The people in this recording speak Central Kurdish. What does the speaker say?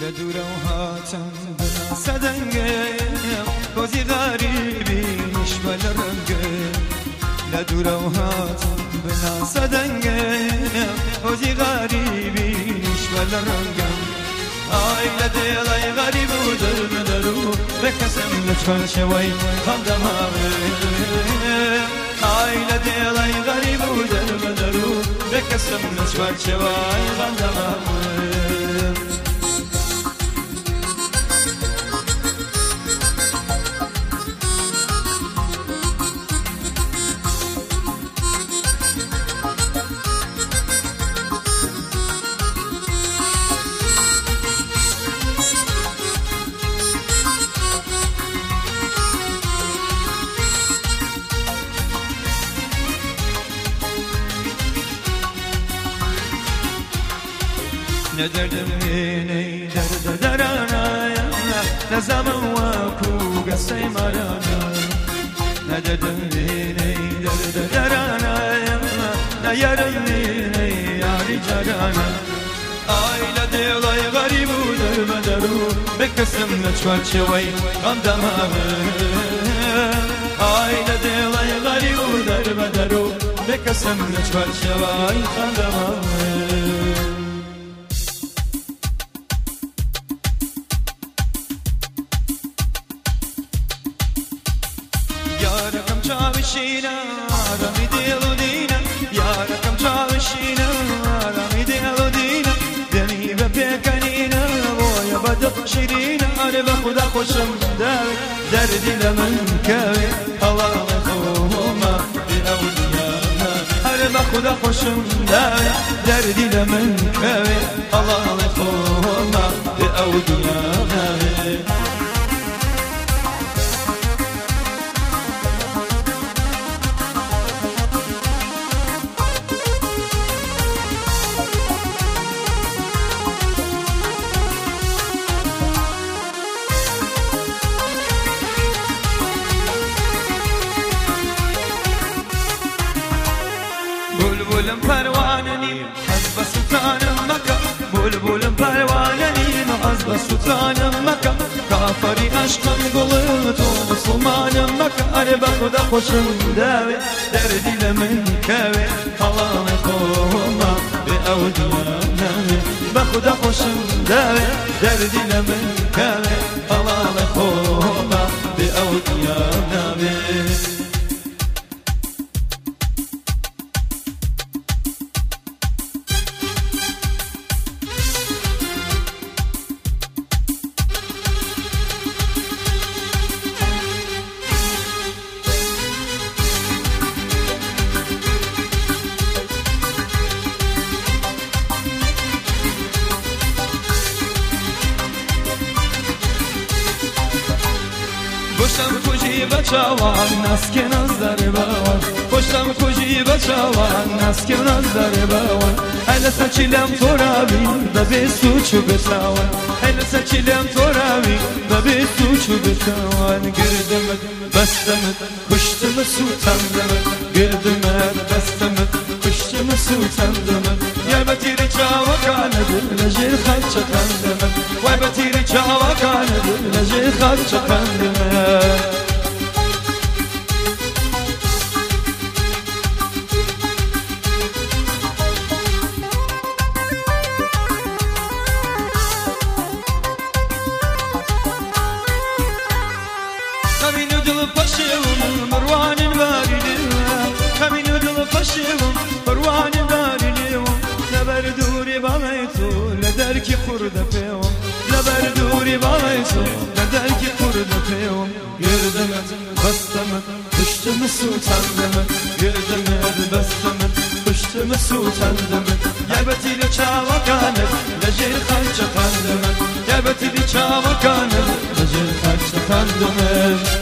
لدورة وهاتم بنا سدنقيم كوزي غريبي نشبه الرنقيم لدورة وهاتم بنا سدنقيم كوزي غريبي نشبه الرنقيم آي لديلي غريب ودر مدرو بكسم لطفل شوي خمدم آي لديلي غريب ودر مدرو بكسم لطفل شوي خمدم ندردم هيني درد درانايا نزامن واكو قصي مرانا ندردم هيني درد درانايا نيرم هيني ياري جرانا آيلة ديلاي غريب ودر مدرو بكسم نشوار شوي غمدم آيلة ديلاي غريب ودر مدرو بكسم نشوار شوي غمدم ياركم چاوشينا رامي ديلو دينا ياركم چاوشينا رامي ديلو دينا دني ببيكنينا ويا بدق شيرينا أنا بخدا خوشم داوي دردي لمن كاوي الله مفهوما بأوليانا أنا بخدا خوشم داوي دردي لمن كاوي الله مفهوما بأوليانا بلبل پرواننی حسب سلطان مکه بلبل پرواننی حسب سلطان مکه کافری عشقم گل تو مسلمان مکه اره بخدا خوشم داوی دردی لمن کاوی حلال خوما به اودیانه بخدا خوشم داوی دردی لمن کاوی حلال خوما به اودیانه خوشم کجی بچوان نسک نظر باوان خوشم کجی بچوان نسک نظر باوان هل سچلم ترابی و به سوچو بتوان هل سچلم ترابی و به سوچو بتوان گردمت بستمت کشتم سوتندمت گردمت بستمت کشتم سوتندمت یا بتیر چاوا کاند لجر خلچ کندمت وای بتیر چاوا کاند لجر خلچ کندمت خمینو دل پشم مروان باریدم خمینو دل پشم مروان باریدم لبر دوری بالای تو لدرکی خورده پیوم لبر دوری بالای تو لدرکی خورده پیوم گردمت بستمت کشتم سوتندمت گردمت بستمت کشتم سوتندمت یبتی لچاوا کاند لجر خلچ کندمت یبتی لچاوا کاند لجر خلچ کندمت